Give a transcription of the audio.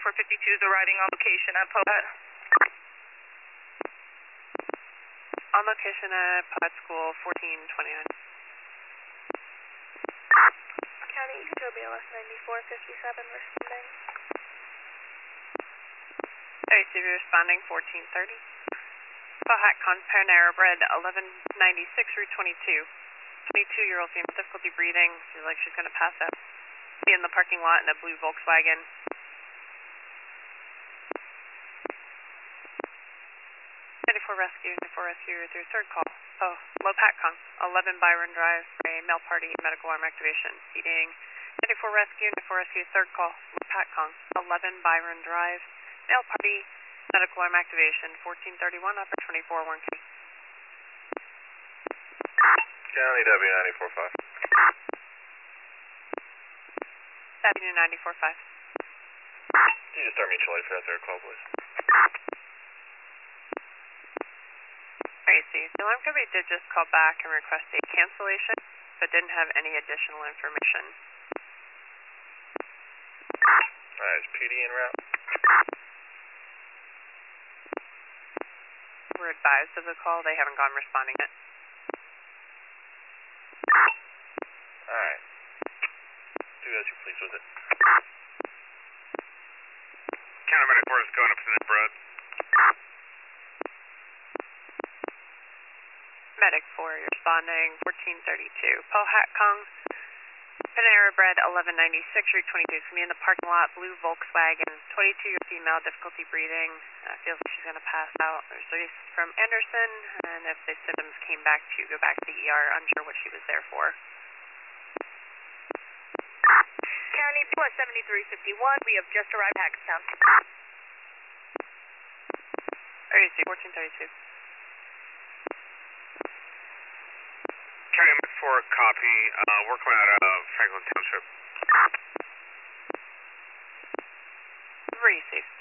9452 is arriving on location at Poet. On location at Poet School, 1429. County Eco BLS 9457 responding. RAC responding 1430. Powhatan Panera Bread 1196 Route 22. 22-year-old female, difficulty breathing. Feels like she's going to pass out. Be in the parking lot in a blue Volkswagen. 94 Rescue, 94 Rescue with your third call. Oh, Low Patcon, 11 Byron Drive for a male party medical arm activation. Feeding 94 Rescue, 94 Rescue, third call. Low Patcon, 11 Byron Drive, male party medical arm activation. 1431 upper 24 1K. County W945. W945. Can you just start mutual aid for that third call, please? RAC, the alarm company did just call back and request a cancellation, but didn't have any additional information. Alright, is PD en route? We're advised of the call. They haven't gone responding yet. Alright. Do as you please with it. County Medic 4 is going up to the Broad. Medic 4, you're responding 1432. Powhatan Panera Bread 1196 Route 22. It's going to be in the parking lot, blue Volkswagen. 22-year female, difficulty breathing. Feels like she's going to pass out. There's release from Anderson, and if the symptoms came back to go back to the ER, unsure what she was there for. County plus 7351, we have just arrived at Hackettstown. RAC 1432. County Medic 4, copy. We're coming out of Franklin Township. Very safe.